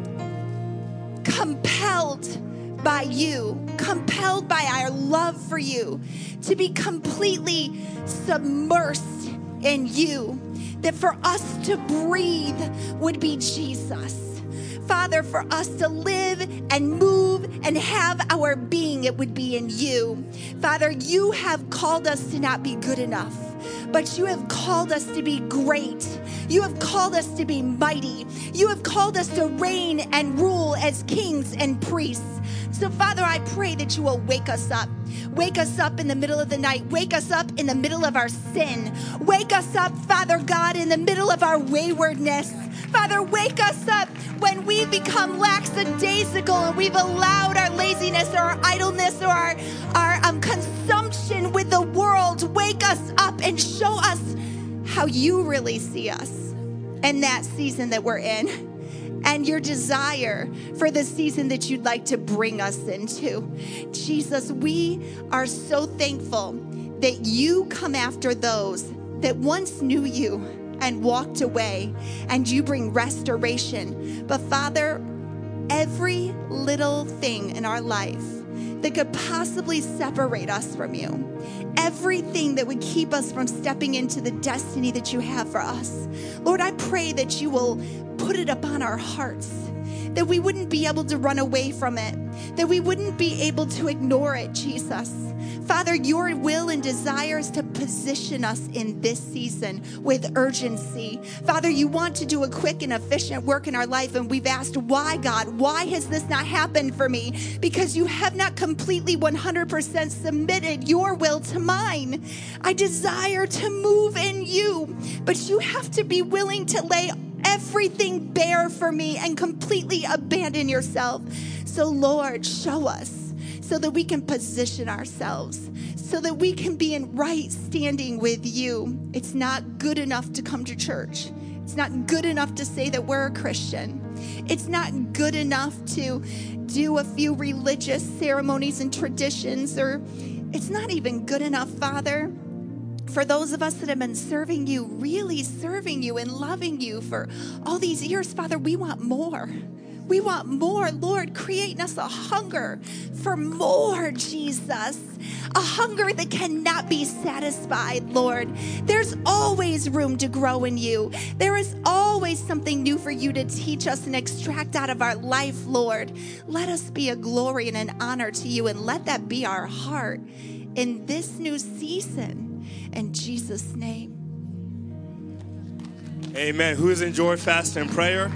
compelled by you, compelled by our love for you, to be completely submersed in you. That for us to breathe would be Jesus. Father, for us to live and move and have our being, it would be in you. Father, you have called us to not be good enough, but you have called us to be great. You have called us to be mighty. You have called us to reign and rule as kings and priests. So, Father, I pray that you will wake us up. Wake us up in the middle of the night. Wake us up in the middle of our sin. Wake us up, Father God, in the middle of our waywardness. Father, wake us up when we become lackadaisical and we've allowed our laziness or our idleness or our, our um, consumption with the world. Wake us up and show us how you really see us in that season that we're in, and your desire for the season that you'd like to bring us into. Jesus, we are so thankful that you come after those that once knew you and walked away, and you bring restoration. But Father, every little thing in our life that could possibly separate us from you, everything that would keep us from stepping into the destiny that you have for us, Lord, I pray that you will put it upon our hearts, that we wouldn't be able to run away from it, that we wouldn't be able to ignore it, Jesus. Father, your will and desire is to position us in this season with urgency. Father, you want to do a quick and efficient work in our life, and we've asked, why, God? Why has this not happened for me? Because you have not completely one hundred percent submitted your will to mine. I desire to move in you, but you have to be willing to lay everything bare for me and completely abandon yourself. So, Lord, show us, so that we can position ourselves, so that we can be in right standing with you. It's not good enough to come to church. It's not good enough to say that we're a Christian. It's not good enough to do a few religious ceremonies and traditions, or it's not even good enough, Father, for those of us that have been serving you, really serving you and loving you for all these years. Father, we want more. We want more, Lord. Create in us a hunger for more, Jesus. A hunger that cannot be satisfied, Lord. There's always room to grow in you. There is always something new for you to teach us and extract out of our life, Lord. Let us be a glory and an honor to you, and let that be our heart in this new season. In Jesus' name.
Amen. Who has enjoyed fasting and prayer?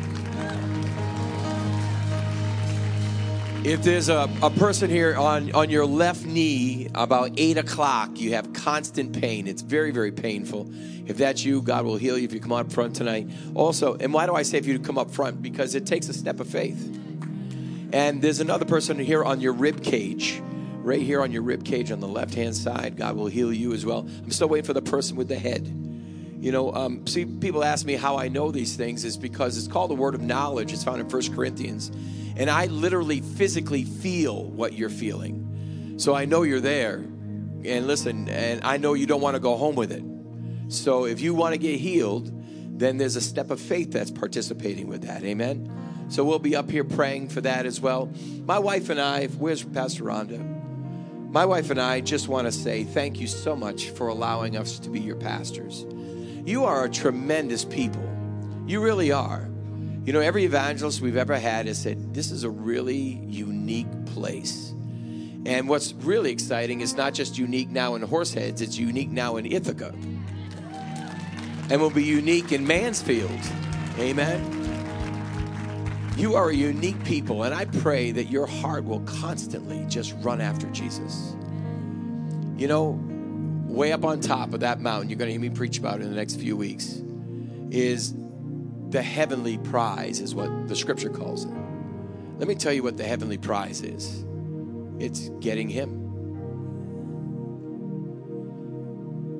If there's a, a person here on, on your left knee about eight o'clock, you have constant pain. It's very, very painful. If that's you, God will heal you if you come up front tonight. Also, and why do I say for you to come up front? Because it takes a step of faith. And there's another person here on your rib cage, right here on your rib cage on the left-hand side. God will heal you as well. I'm still waiting for the person with the head. You know, um, see, people ask me how I know these things. Is because it's called the word of knowledge. It's found in First Corinthians. And I literally physically feel what you're feeling. So I know you're there. And listen, and I know you don't want to go home with it. So if you want to get healed, then there's a step of faith that's participating with that. Amen? So we'll be up here praying for that as well. My wife and I, where's Pastor Rhonda? My wife and I just want to say thank you so much for allowing us to be your pastors. You are a tremendous people. You really are. You know, every evangelist we've ever had has said, this is a really unique place. And what's really exciting is not just unique now in Horseheads, it's unique now in Ithaca. And will be unique in Mansfield. Amen. You are a unique people, and I pray that your heart will constantly just run after Jesus. You know, way up on top of that mountain, you're going to hear me preach about it in the next few weeks, is the heavenly prize, is what the scripture calls it. Let me tell you what the heavenly prize is. It's getting him.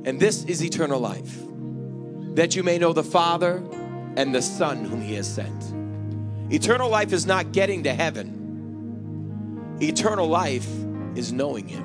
And this is eternal life, that you may know the Father and the Son whom he has sent. Eternal life is not getting to heaven. Eternal life is knowing him.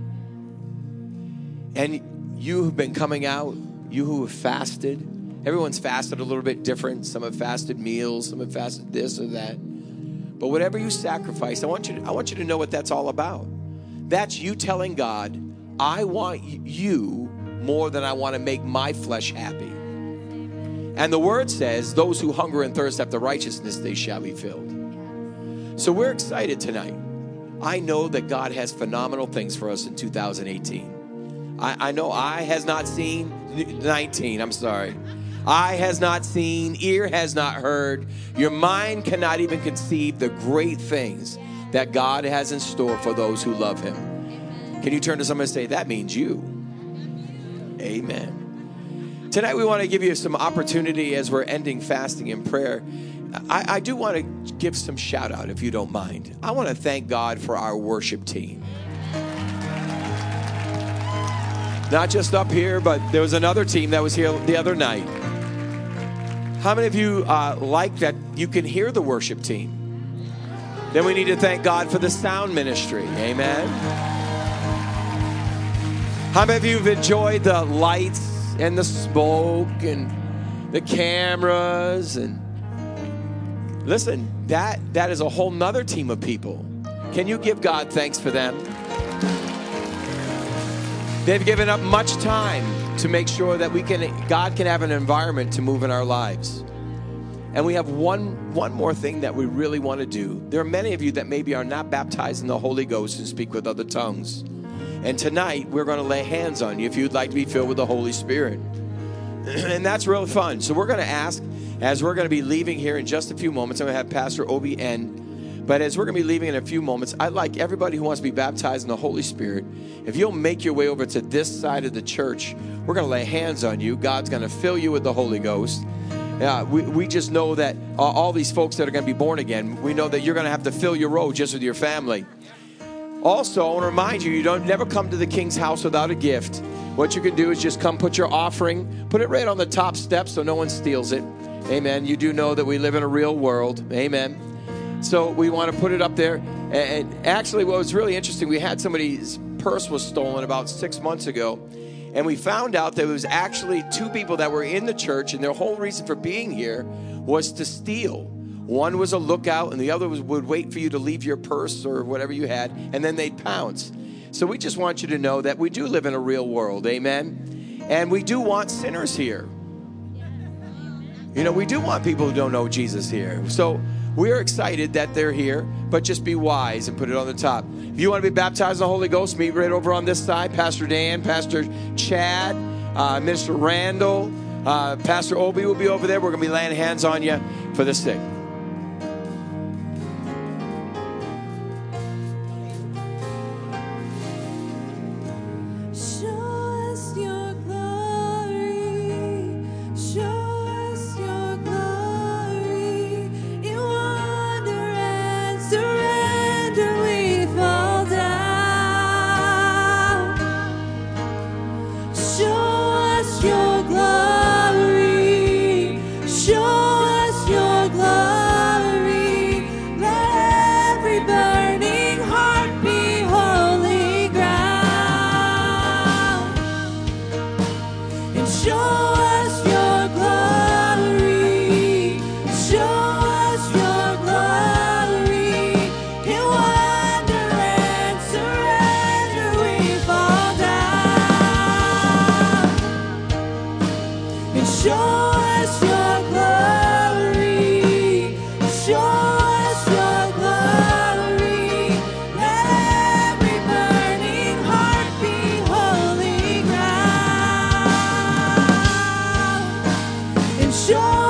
And you who've been coming out, you who have fasted, everyone's fasted a little bit different. Some have fasted meals, some have fasted this or that. But whatever you sacrifice, I want you to, I want you to know what that's all about. That's you telling God, I want you more than I want to make my flesh happy. And the word says, those who hunger and thirst after righteousness, they shall be filled. So we're excited tonight. I know that God has phenomenal things for us in two thousand eighteen. I, I know eye has not seen, nineteen, I'm sorry. Eye has not seen, ear has not heard. Your mind cannot even conceive the great things that God has in store for those who love him. Can you turn to someone and say, that means you? Amen. Tonight we want to give you some opportunity as we're ending fasting and prayer. I, I do want to give some shout out if you don't mind. I want to thank God for our worship team. Not just up here, but there was another team that was here the other night. How many of you uh, like that you can hear the worship team? Then we need to thank God for the sound ministry. Amen. How many of you have enjoyed the lights and the smoke and the cameras? And listen, that that is a whole nother team of people. Can you give God thanks for them? They've given up much time to make sure that we can, God can have an environment to move in our lives. And we have one, one more thing that we really want to do. There are many of you that maybe are not baptized in the Holy Ghost and speak with other tongues. And tonight, we're going to lay hands on you if you'd like to be filled with the Holy Spirit. And that's really fun. So we're going to ask, as we're going to be leaving here in just a few moments, I'm going to have Pastor Obi end. But as we're going to be leaving in a few moments, I'd like everybody who wants to be baptized in the Holy Spirit, if you'll make your way over to this side of the church, we're going to lay hands on you. God's going to fill you with the Holy Ghost. Uh, we, we just know that uh, all these folks that are going to be born again, we know that you're going to have to fill your road just with your family. Also, I want to remind you, you don't never come to the King's house without a gift. What you can do is just come put your offering, put it right on the top step so no one steals it. Amen. You do know that we live in a real world. Amen. So we want to put it up there. And actually, what was really interesting, we had somebody's purse was stolen about six months ago. And we found out there was actually two people that were in the church, and their whole reason for being here was to steal. One was a lookout, and the other was, would wait for you to leave your purse or whatever you had, and then they'd pounce. So we just want you to know that we do live in a real world, amen? And we do want sinners here. You know, we do want people who don't know Jesus here. So we're excited that they're here, but just be wise and put it on the top. If you want to be baptized in the Holy Ghost, meet right over on this side. Pastor Dan, Pastor Chad, uh, Minister Randall, uh, Pastor Obi will be over there. We're going to be laying hands on you for the sick.
Show